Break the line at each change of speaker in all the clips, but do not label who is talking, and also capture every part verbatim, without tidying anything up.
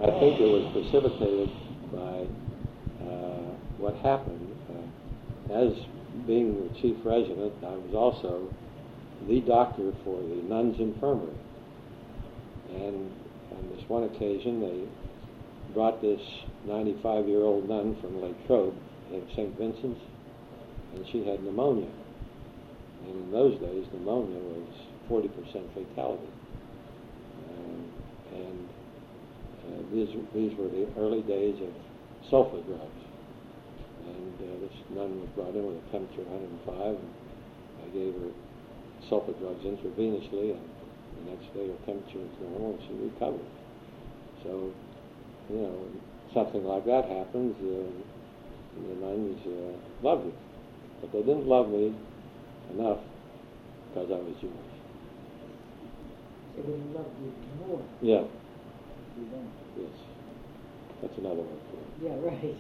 I think it was precipitated by uh, what happened. Uh, as being the chief resident, I was also the doctor for the nuns' infirmary. And on this one occasion, they brought this ninety-five-year-old nun from Lake Trobe in Saint Vincent's, and she had pneumonia. And in those days, pneumonia was forty percent fatality. Um, and uh, these, these were the early days of sulfa drugs. And uh, this nun was brought in with a temperature of one hundred five, and I gave her sulfa drugs intravenously, and the next day her temperature was normal and she recovered. So, you know, when something like that happens, uh, the nuns uh, loved it. But they didn't love me enough because I was Jewish.
So they loved you more.
Yeah.
You don't.
Yes. That's another word for it.
Yeah, right.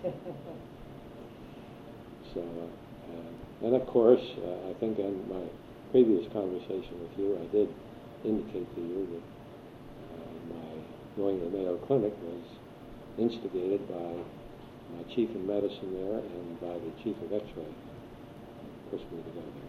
So, uh, and of course, uh, I think in my previous conversation with you, I did indicate to you that uh, my going to the Mayo Clinic was instigated by my chief in medicine there and by the chief of X-ray. Pushed me to go there.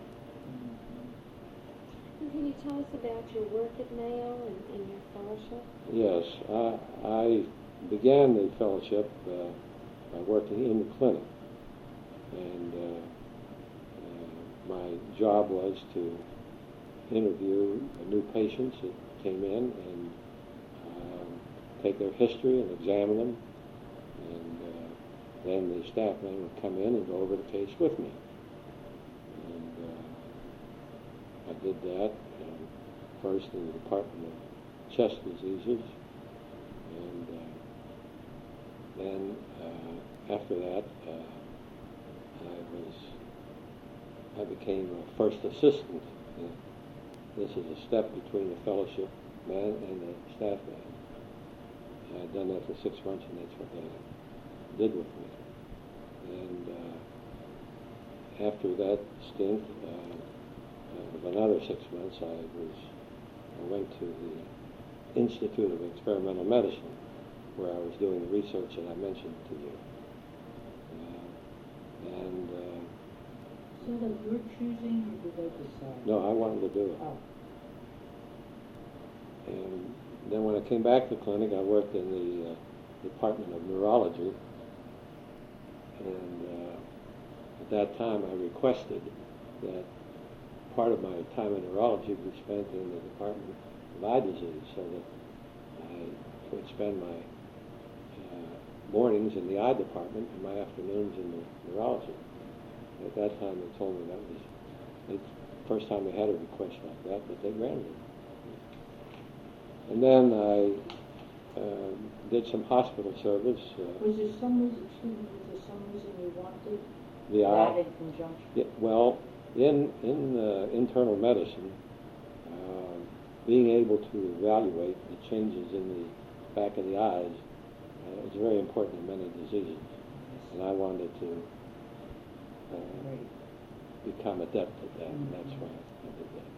And can you tell us about your work at Mayo and, and your fellowship?
Yes, I, I began the fellowship uh, by working in the clinic. And uh, uh, my job was to interview new patients that came in and um, take their history and examine them. And uh, then the staff member would come in and go over the case with me. And uh, I did that um, first in the Department of Chest Diseases. And uh, then uh, after that, uh, I was, I became a first assistant. Uh, this is a step between the fellowship man and the staff man. I had done that for six months, and that's what they did with me. And uh, after that stint uh, of another six months, I was, I went to the Institute of Experimental Medicine, where I was doing the research that I mentioned to you. And uh,
So that you're choosing, or did they decide?
no, I wanted to do it.
Oh.
And then when I came back to the clinic, I worked in the uh, Department of Neurology. And uh, at that time, I requested that part of my time in neurology be spent in the Department of Eye Disease, so that I would spend my uh, mornings in the eye department and my afternoons in the neurology. At that time, they told me that was the first time they had a request like that, but they granted it. And then I uh, did some hospital service. Uh,
Was there some reason, excuse me, was there some reason you wanted
the eye,
that in conjunction?
yeah, well, in in uh, internal medicine, uh, being able to evaluate the changes in the back of the eyes uh, is very important in many diseases. And I wanted to uh,
Right.
become adept at that, and that's
Mhm.
why I did that.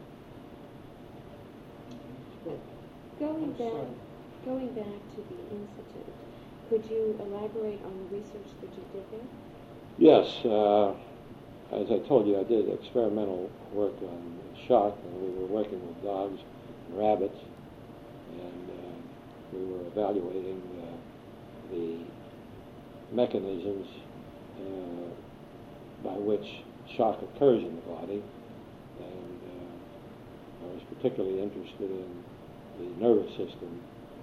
Good.
Going
I'm
back,
sorry.
going back to the Institute, could you elaborate on the research that you did there?
Yes, uh, as I told you, I did experimental work on shock, and we were working with dogs and rabbits, and uh, we were evaluating uh, the mechanisms uh, by which shock occurs in the body, and uh, I was particularly interested in the nervous system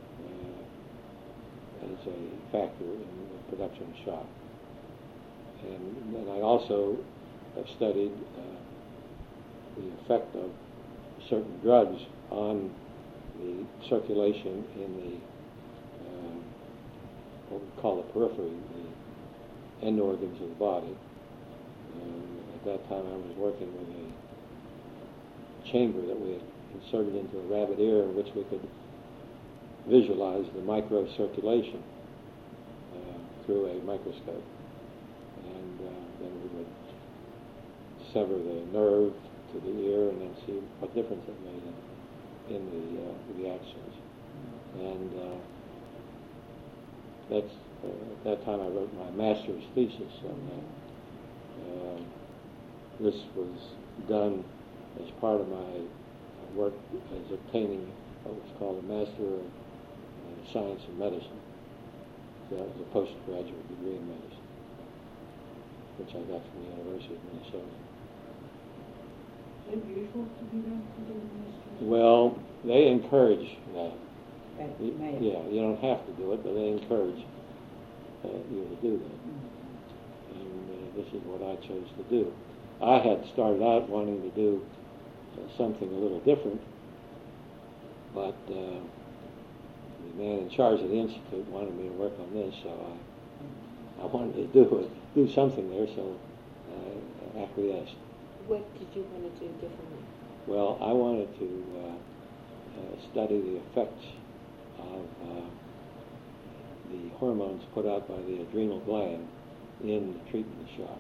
uh, as a factor in the production of shock. And then I also have studied uh, the effect of certain drugs on the circulation in the um, what we call the periphery, the end organs of the body. And at that time I was working with a chamber that we had inserted into a rabbit ear in which we could visualize the microcirculation uh, through a microscope. And uh, then we would sever the nerve to the ear and then see what difference it made in, in the uh, reactions. And uh, that's uh, at that time I wrote my master's thesis on that. Um, this was done as part of my work as obtaining what was called a Master of uh, Science in Medicine. So that was a postgraduate degree in medicine, which I got from the University of Minnesota.
Is it usual to do that, to do the master's?
Well, they encourage that.
At
Y-
Mayo?
Yeah, you don't have to do it, but they encourage uh, you to do that.
Mm.
And uh, this is what I chose to do. I had started out wanting to do uh, something a little different, but uh, the man in charge of the institute wanted me to work on this, so I, I wanted to do it, do something there, so I acquiesced.
What did you want to do differently?
Well, I wanted to uh, uh, study the effects of uh, the hormones put out by the adrenal gland in the treatment of shock.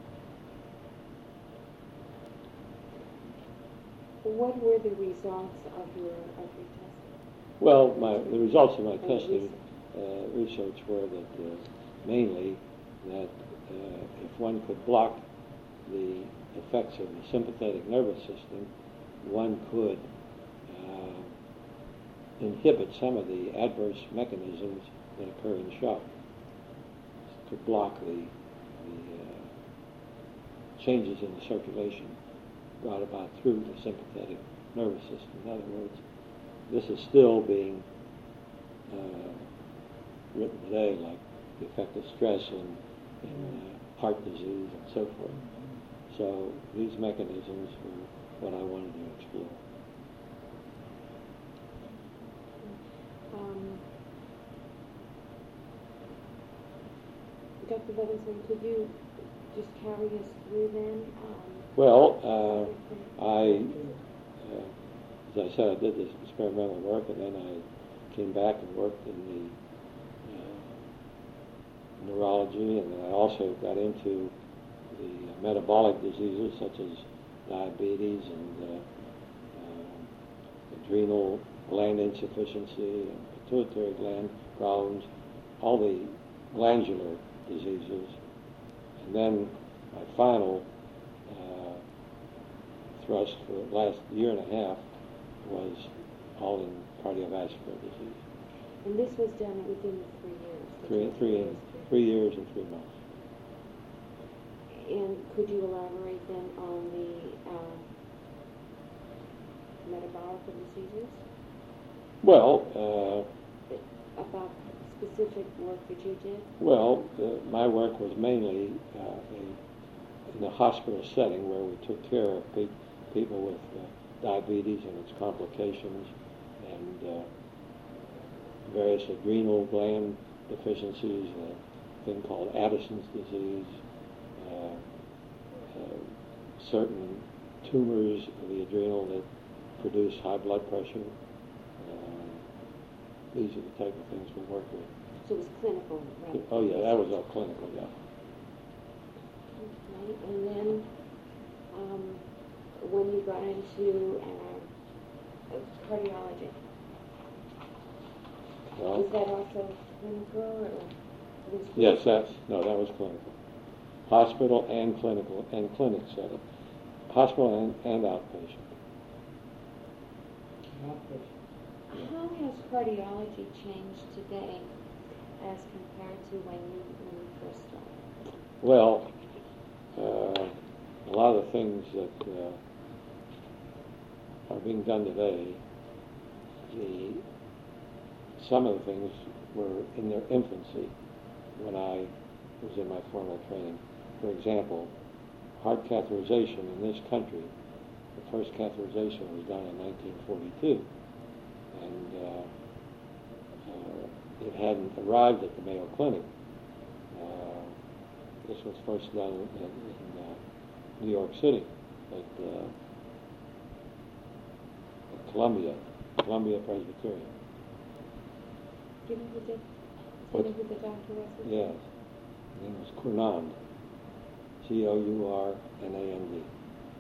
What were the results of your of your testing?
Well, my, the results of my
Of
testing
research.
uh, research were that uh, mainly that uh, if one could block the effects of the sympathetic nervous system, one could uh, inhibit some of the adverse mechanisms that occur in shock, to block the, the uh, changes in the circulation brought about through the sympathetic nervous system. In other words, this is still being uh, written today, like the effect of stress in, in uh, heart disease and so forth. So these mechanisms were what I wanted to explore.
Um, Doctor Levinson, could you just carry us through then? Um,
Well, uh, I, uh, as I said, I did this experimental work, and then I came back and worked in the uh, neurology, and then I also got into the metabolic diseases such as diabetes and uh, uh, adrenal gland insufficiency and pituitary gland problems, all the glandular diseases. And then my final uh, thrust for the last year and a half was all in cardiovascular disease.
and this was done within the three years. the
Three,
two
three,
years,
three years and three months.
And could you elaborate then on the um, metabolic diseases?
Well, uh,
About specific work that you did?
well, uh, my work was mainly uh, in, in a hospital setting where we took care of pe- people with uh, diabetes and its complications, and uh, various adrenal gland deficiencies, a thing called Addison's disease, uh, uh, certain tumors of the adrenal that produce high blood pressure. Uh, these are the type of things we work with.
So it was clinical, right?
Oh yeah, that was all clinical, yeah.
Okay, and then um, when you got into uh, cardiology,
Well,
was that also clinical or was
yes, that's, no, that was clinical. Hospital and clinical, and clinic setting. Hospital and, and outpatient.
How has cardiology changed today as compared to when you when you first started?
Well, uh, a lot of the things that uh, are being done today, the, some of the things were in their infancy when I was in my formal training. For example, heart catheterization in this country, the first catheterization was done in nineteen forty-two. And uh, uh, it hadn't arrived at the Mayo Clinic. Uh, this was first done in, in uh, New York City at, uh, at Columbia, Columbia Presbyterian.
Do you know who the, do you
What?
know who the doctor was?
Yes, his name was Cournand, C O U R N A N D.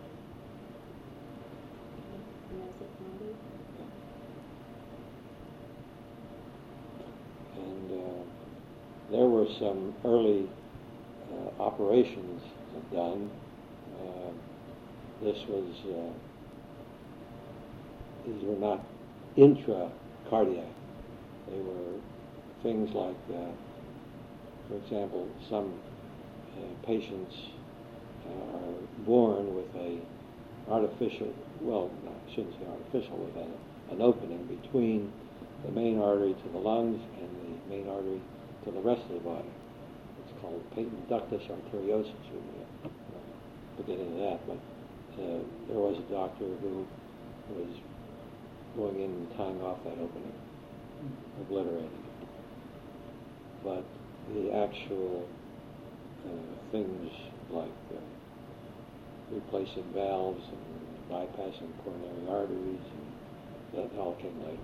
And that was at Columbia?
And uh, there were some early uh, operations done. Uh, this was, uh, these were not intracardiac. They were things like, uh, for example, some uh, patients uh, are born with a artificial, well, no, I shouldn't say artificial, with a, an opening between the main artery to the lungs and the main artery to the rest of the body. It's called patent ductus arteriosus. We won't get into that, but uh, there was a doctor who was going in and tying off that opening, obliterating it. But the actual uh, things like uh, replacing valves and bypassing coronary arteries, and that all came later.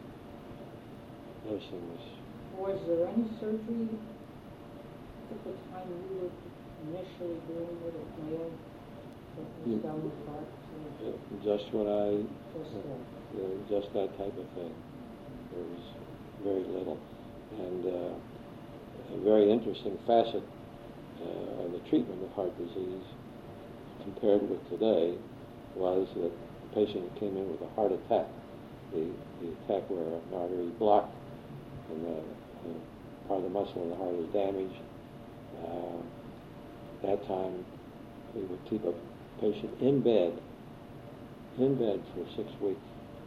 Those things.
Was there any surgery at the time you were initially doing it at Mayo? That was done with heart?
Uh, just when I,
Just
uh,
that.
uh, just that type of thing. There was very little. And uh, a very interesting facet uh, of the treatment of heart disease compared with today was that the patient came in with a heart attack, the, the attack where an artery blocked and the, the part of the muscle in the heart is damaged. Uh, that time we would keep a patient in bed, in bed for six weeks.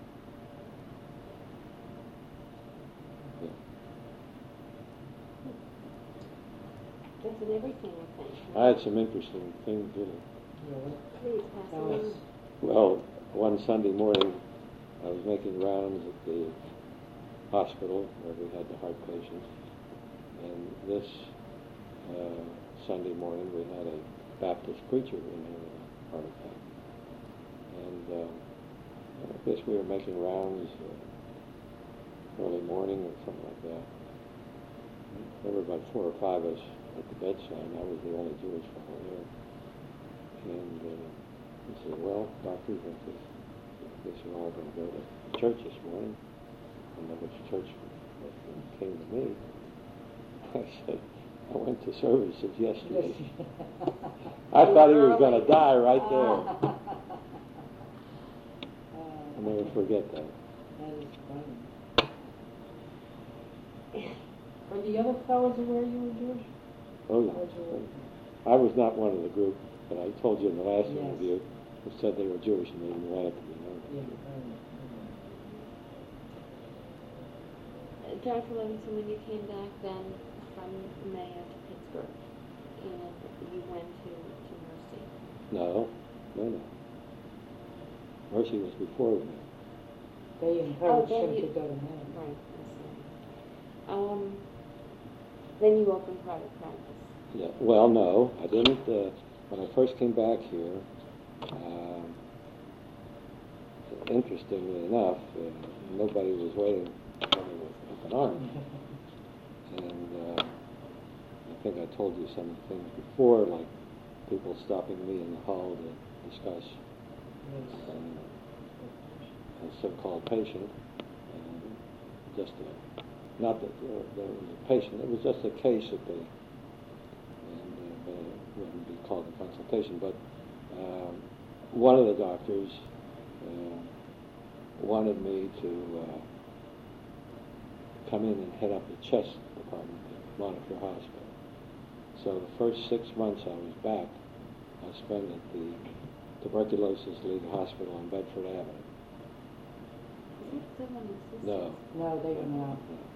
Yeah.
That's in everything, I think.
I had some interesting things too.
Really?
Please, pass
Tell
it
us.
on.
Well, one Sunday morning, I was making rounds at the hospital where we had the heart patients, and this uh, Sunday morning we had a Baptist preacher in here with a heart attack. And uh, I guess we were making rounds uh, early morning or something like that. There were about four or five of us at the bedside, and I was the only Jewish fellow there. And uh, he said, well, doctors, I guess, I guess you're all going to go to church this morning. I don't know which church came to me. I said, I went to services yesterday. I thought he was going to die right there. I'll never forget that.
That is funny. Were the other fellows aware you were Jewish?
Oh, yeah. I was not one of the group that I told you in the last
Yes.
interview who said they were Jewish and they didn't want it to be known.
Yeah, right.
Uh, Doctor Levinson, when you came back then from Mayo to Pittsburgh, and you went to, to Mercy.
No, no, no. Mercy was before me.
They encouraged
then
him
you-
to go to Mayo.
Right, I see. Um, then you opened private practice.
Yeah. Well, no, I didn't. Uh, when I first came back here, um, interestingly enough, uh, nobody was waiting for me with open arms. And uh, I think I told you some things before, like people stopping me in the hall to discuss um, a so-called patient. And just a, not that uh, there was a patient, it was just a case that they, and uh, but it wouldn't be called a consultation, but um, one of the doctors uh, wanted me to uh, come in and head up the chest department at Montefiore Hospital. So the first six months I was back, I spent at the Tuberculosis League Hospital on Bedford Avenue.
Is it still on the system?
No.
No, they don't know.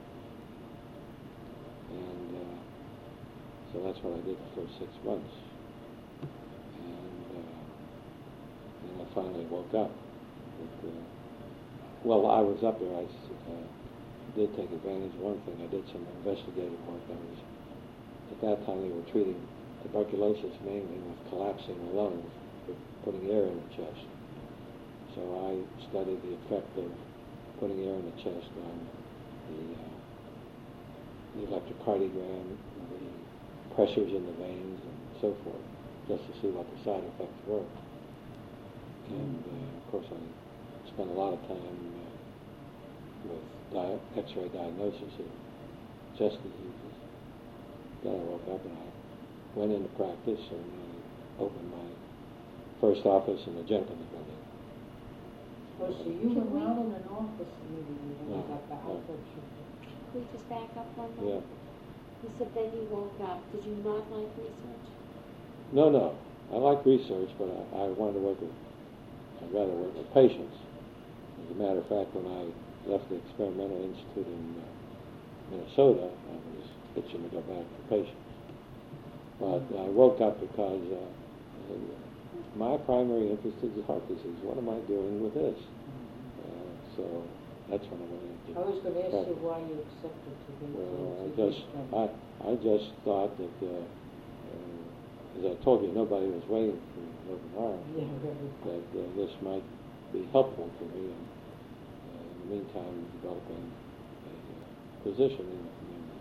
And uh, so that's what I did the first six months. And uh, then I finally woke up. But, uh, well, I was up there. I uh, did take advantage of one thing. I did some investigative work. I was, at that time, they were treating tuberculosis mainly with collapsing the lungs, with putting air in the chest. So I studied the effect of putting air in the chest on the, uh, the electrocardiogram, the pressures in the veins, and so forth, just to see what the side effects were. And uh, of course, I spent a lot of time uh, with di- X-ray diagnosis of chest diseases. then I woke up and I went into practice and I opened my first office in the Jenkins building.
Oh, so you were not in an office immediately when you
No,
got back? I
no.
thought you
Could we just back up one
Yeah.
moment? You said then you woke up. Did you not like research?
No, no. I like research, but I, I wanted to work with, I'd rather work with patients. As a matter of fact, when I left the Experimental Institute in uh, Minnesota, I was itching to go back to patients. But I woke up because uh, my primary interest is heart disease. What am I doing with this? Uh, so that's when I went into
I was going to ask you
practice.
why you accepted to go
Well,
to
I
the
just,
clinic.
I, I just thought that, uh, uh, as I told you, nobody was waiting for me with open arms.
Yeah, really.
That uh, this might be helpful for me, and uh, in the meantime, developing a uh, position in the community.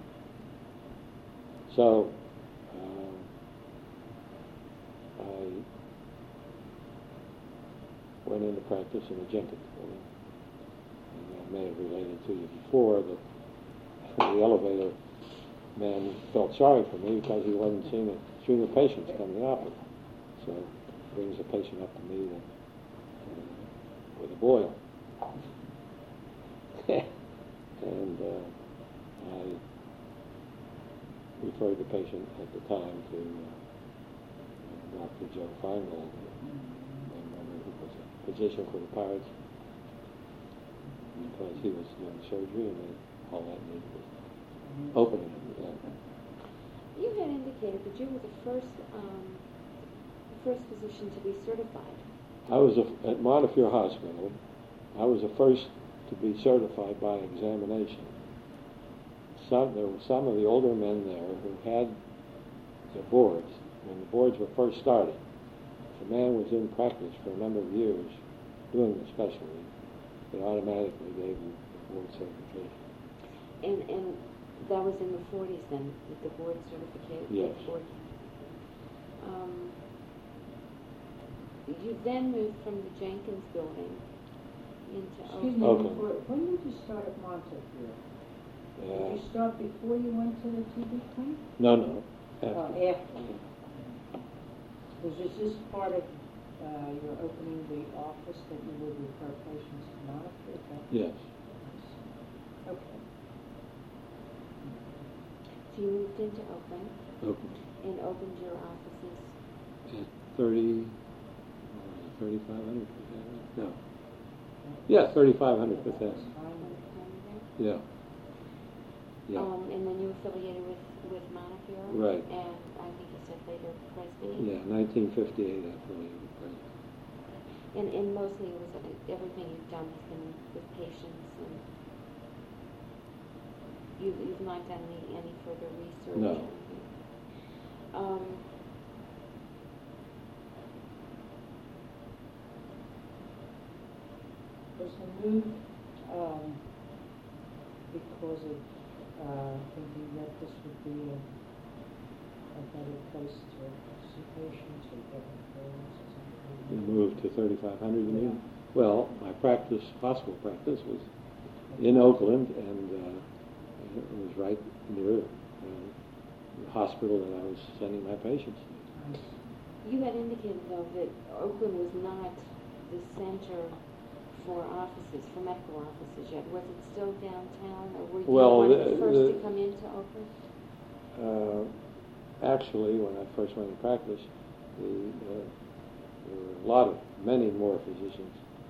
So, uh, I went into practice in the Jenkins building. And I may have related to you before that the elevator man felt sorry for me because he wasn't seeing a stream of patients coming up. So he brings a patient up to me that, uh, with a boil. and uh, I referred the patient at the time to uh, Doctor Joe Feingold. I remember he was a physician for the Pirates because he was doing surgery and they, all that needed was opening. Yeah.
You had indicated that you were the first, um, the first physician to be certified.
I was a, at Montefiore Hospital. I was the first to be certified by examination. Some, there were some of the older men there who had their boards. When the boards were first started, if a man was in practice for a number of years doing the specialty, they automatically gave him the board certification.
And, and that was in the forties then, with the board certification?
Yes.
Board. Um, you then moved from the Jenkins building into
Excuse me,
Okay.
before, when did you start at Montefiore? Did
Uh,
you start before you went to the T B clinic?
no, no.
Uh,
After.
after. Was this just part of uh, your opening the office that you would refer patients to Montefiore? Is that-
Yes.
Okay.
So you moved into Oakland
Oakland.
and opened your offices.
At thirty, thirty-five hundred percent. No. Yeah, thirty-five hundred
That
percent.
was fine.
Yeah. Yeah.
Um, and then you affiliated with, with Montefiore?
Right.
And I think you said later Presby?
Yeah, nineteen fifty-eight, I affiliated with Presby.
And, and mostly it was, uh, everything you've done has been with patients, and you, you've not done any, any further research?
No.
or anything? Um,
Was the move um, because of uh, thinking that this would be a, a better place to see patients or get referrals or
We
something?
moved to thirty-five hundred, you mean?
Yeah.
Well, my practice, hospital practice, was in Oakland, and uh, it was right near uh, the hospital that I was sending my patients to.
Nice.
You had indicated, though, that Oakland was not the center for offices, for medical offices yet. Was it still downtown, or were you
Well,
one of the
the-
first
the-
to come into Oakland?
Uh, actually, when I first went to practice, the, uh, there were a lot of, many more physicians.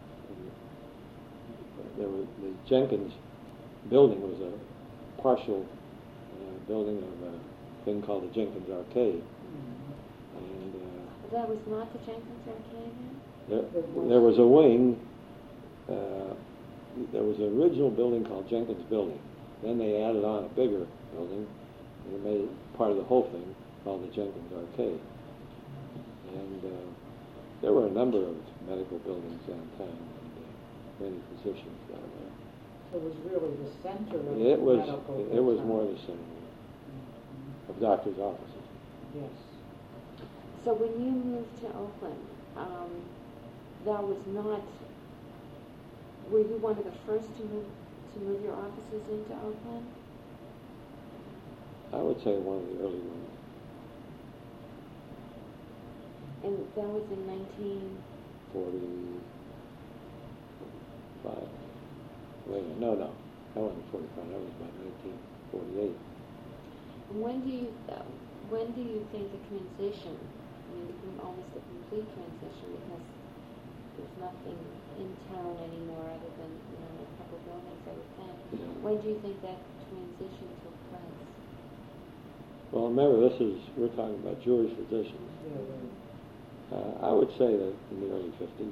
There was, the Jenkins building was a partial uh, building of a thing called the Jenkins Arcade.
Mhm.
And uh,
That was not the Jenkins Arcade then?
there, there was a wing, uh, there was an original building called Jenkins Building. Then they added on a bigger building, and it made it part of the whole thing called the Jenkins Arcade. And uh, there were a number of medical buildings downtown, and uh, many physicians down there.
So it was really the center of
It was,
medical.
it was
town.
more the center
Mhm.
of doctors' offices.
Yes.
So when you moved to Oakland, um, that was not, were you one of the first to move, to move your offices into Oakland?
I would say one of the early ones.
And that was in nineteen...
forty-five. Wait a minute, no, no, that wasn't forty-five, that was about nineteen forty-eight.
And when do you, uh, when do you think the transition, I mean, the, com- almost a complete transition, because there's nothing in town anymore other than, you know, a couple buildings, I would think.
Yeah.
When do you think that transition took place?
Well, remember, this is, we're talking about Jewish physicians.
Yeah, right.
Uh, I would say that in the early fifties.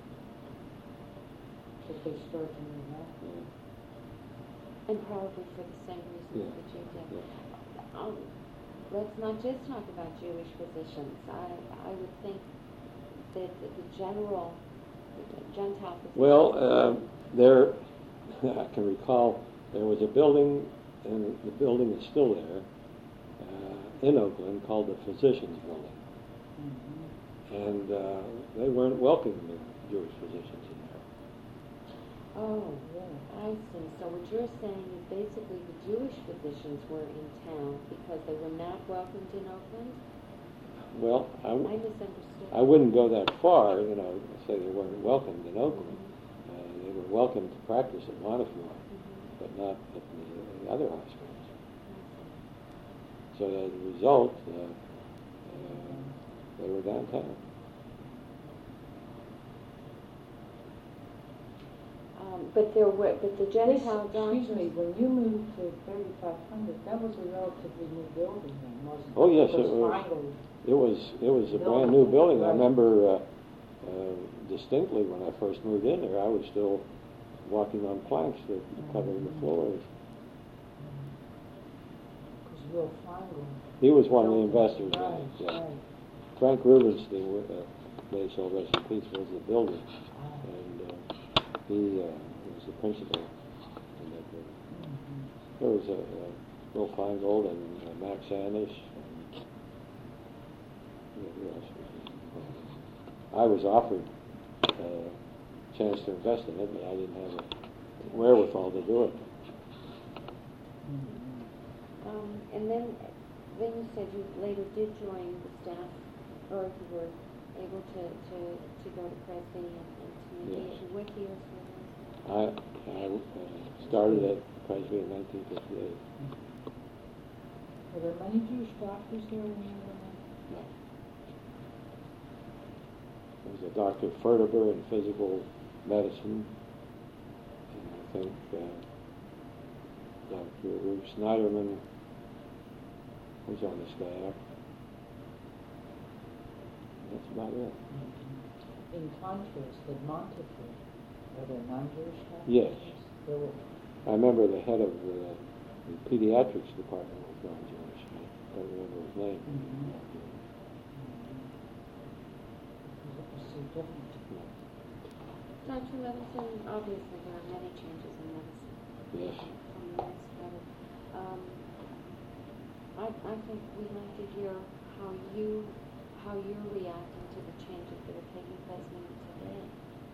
That they start to move out.
Yeah.
And probably for the same reasons
Yeah.
that you did.
Yeah.
Um, let's not just talk about Jewish physicians. I, I would think that the, the general, the Gentile physicians...
Well, uh, there, I can recall there was a building, and the building is still there, uh, in Oakland, called the Physicians Building.
Mm-hmm.
And uh, they weren't welcoming the Jewish physicians in there.
Oh, I see. So what you're saying is basically the Jewish physicians were in town because they were not welcomed in Oakland?
Well, I, w-
I misunderstood.
I wouldn't go that far, you know, say they weren't welcomed in Oakland.
Mhm.
Uh, they were welcome to practice at Montefiore,
Mhm.
but not at the, the other hospitals.
I see.
So as a result, uh, uh, they were downtown.
Um, but there were, but the
This,
Gentile doctors...
excuse me, when you moved to thirty-five hundred, that was a relatively new building then, wasn't it?
Oh, yes, it
Because
was.
Feingold-
It was it was a brand new building. I remember uh, uh, distinctly when I first moved in there. I was still walking on planks that were covering the floors.
Because Will Feingold.
He was one of the investors.
Right,
in it, yeah.
right.
Frank Rubenstein, uh, may his soul rest in peace, was the builder,
Ah.
and uh, he uh, was the principal in that building.
Mhm.
There was a uh, Will Feingold and uh, Max Anish. And, yeah, who else was there? I was offered uh, a chance to invest in it, but I didn't have the wherewithal to do it.
Mhm.
Um, and then, then you said you later did join the staff, or you were able to, to, to go to Presby and, and to mediate.
Yes.
What years were those?
I, I uh, started at Presby in nineteen fifty-eight.
Were there many Jewish doctors there when you were there?
No. There was a Doctor Fertiber in physical medicine, and I think uh, Doctor Ruth Snyderman was on the staff. That's about it.
In contrast, at Montefiore, were there non-Jewish doctors?
Yes.
There were.
I remember the head of the, the pediatrics department was non-Jewish. I don't remember his name.
Mhm. Because it was so different.
Doctor Levinson, obviously there are many changes in medicine.
Yes.
From years ago. Um, I, I think we'd like to hear how you, how you're reacting to the changes that are taking place maybe today.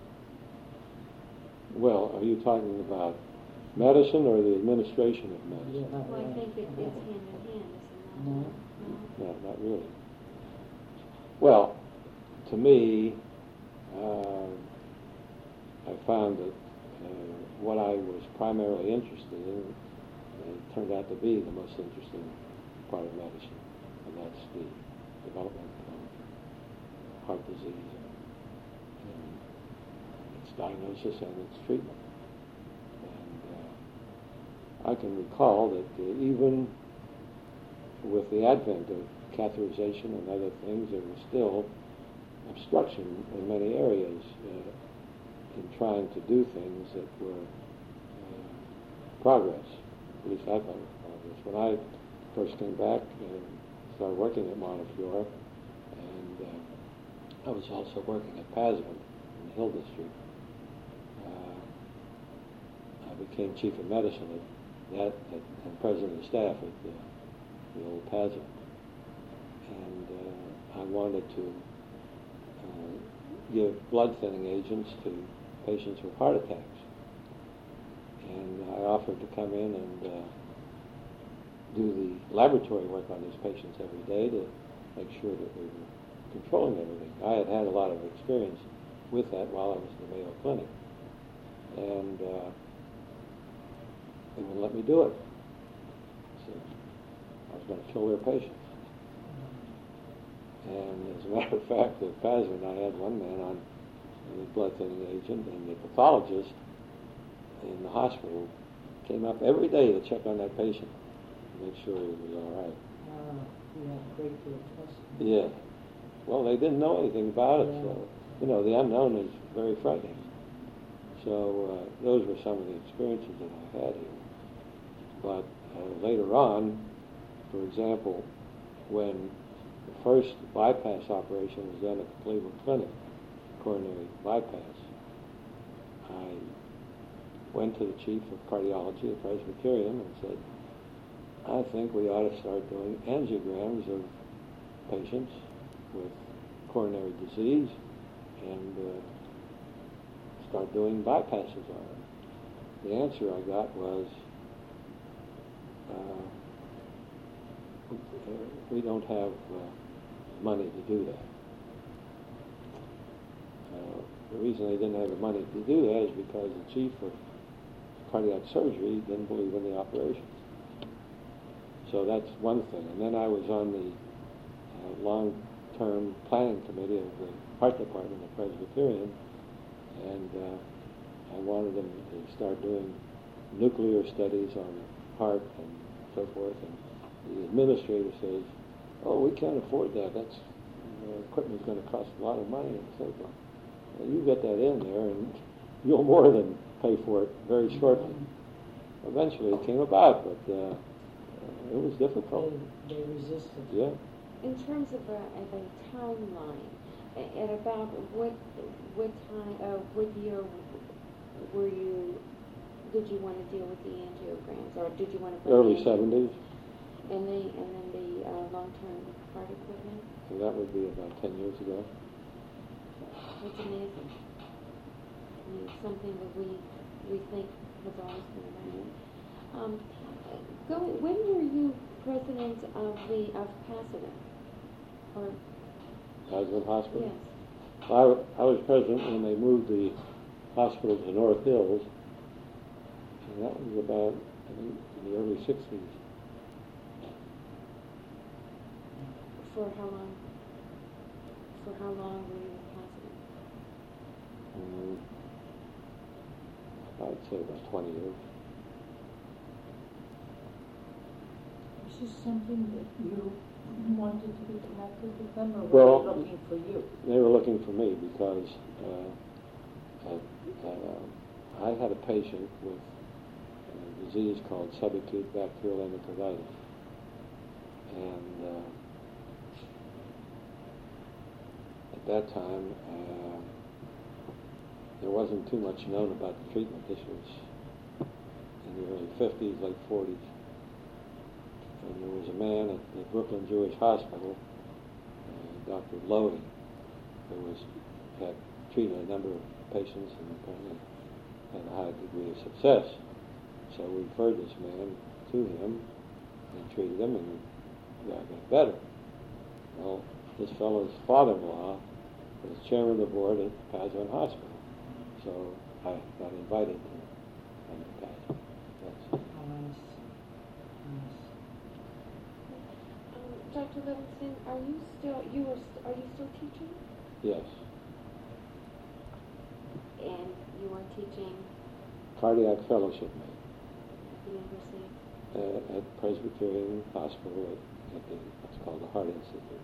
Well, are you talking about medicine or the administration of medicine?
Yeah.
Well, I think it, it's hand in hand, isn't it?
No.
No?
No, not really. Well, to me, uh, I found that uh, what I was primarily interested in uh, turned out to be the most interesting part of medicine, and that's the development of heart disease and its diagnosis and its treatment. And uh, I can recall that uh, even with the advent of catheterization and other things, there was still obstruction in many areas uh, in trying to do things that were uh, progress. At least I thought it was progress. When I first came back and started working at Montefiore, and uh, I was also working at Pasman in the Hill District, uh, I became chief of medicine at that at, and president of staff at the, the old Pasman. And uh, I wanted to uh, give blood thinning agents to patients with heart attacks. And I offered to come in and uh, do the laboratory work on these patients every day to make sure that we were controlling everything. I had had a lot of experience with that while I was in the Mayo Clinic, and uh, they wouldn't let me do it. So I was going to kill their patients. And as a matter of fact, at Pazzo and I had one man on the blood thinning agent, and the pathologist in the hospital came up every day to check on that patient to make sure he was all right.
Uh, you have a great deal of trust.
Yeah. Well, they didn't know anything about it,
Yeah.
so, you know, the unknown is very frightening. So uh, those were some of the experiences that I had here. But uh, later on, for example, when the first bypass operation was done at the Cleveland Clinic, coronary bypass, I went to the chief of cardiology at Presbyterian and said, I think we ought to start doing angiograms of patients with coronary disease and uh, start doing bypasses on them. The answer I got was, uh, we don't have uh, money to do that. Uh, the reason they didn't have the money to do that is because the chief of cardiac surgery didn't believe in the operations. So that's one thing. And then I was on the uh, long-term planning committee of the heart department at Presbyterian, and uh, I wanted them to start doing nuclear studies on the heart and so forth. And the administrator says, oh, we can't afford that. That's uh, equipment's going to cost a lot of money. And I said, well, you get that in there, and you'll more than pay for it very shortly. Eventually, it came about, but uh, it was difficult.
They, they resisted.
Yeah.
In terms of a, of a timeline, a- at about what what time, uh, what year were you? Did you want to deal with the angiograms, or did you want to?
Early seventies.
And the and then the uh, long-term heart equipment.
So that would be about ten years ago.
That's amazing. I mean, it's something that we we think has always been around. Um, going, when were you president of the of Pasadena? Or
Pasadena Hospital.
yes.
I, I was president when they moved the hospital to North Hills, and that was about, I think, in the early sixties.
For how long? For how long were you with Pasadena?
Um, I'd say about twenty years.
Is this something that you wanted to be connected with them, or
Well,
were they looking for you?
They were looking for me because uh, uh, uh, I had a patient with a disease called subacute bacterial endocarditis, and uh, at that time uh, there wasn't too much known about the treatment. This was in the early fifties, late forties. And there was a man at the Brooklyn Jewish Hospital, uh, Doctor Lodi, who was had treated a number of patients and apparently had a high degree of success. So we referred this man to him and treated him, and the guy got better. Well, this fellow's father-in-law was chairman of the board at Pasadena Hospital, so I got invited to come to Pasadena. That's
Oh, nice. Nice.
Doctor Livingston, are you still you are st- are you still teaching?
yes.
And you are teaching
Cardiac fellowship man.
at the University.
Uh, at Presbyterian Hospital at, at the, what's called the Heart Institute.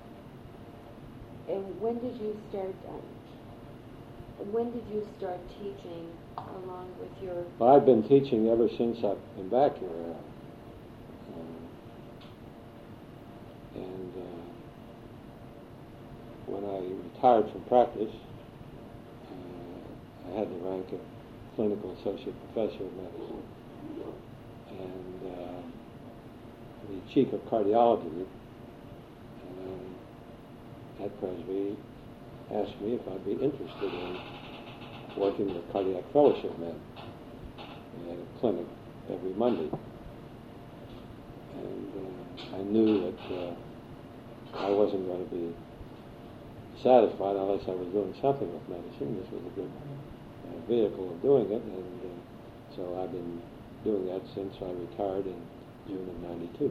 And when did you start? Um, when did you start teaching along with your?
Well, I've been teaching ever since I've been back here. Uh, uh, and uh, when I retired from practice, uh, I had the rank of clinical associate professor of medicine. And uh, the chief of cardiology uh, at Presby asked me if I'd be interested in working with cardiac fellowship men at a clinic every Monday. I knew that uh, I wasn't going to be satisfied unless I was doing something with medicine. This was a good uh, vehicle of doing it, and uh, so I've been doing that since I retired in June of ninety-two.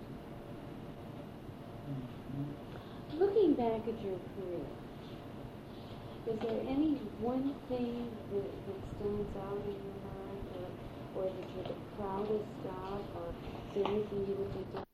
Looking back at your career, is there any one thing that, that stands out in your mind, or, or that you're the proudest of, or is there anything you would do differently?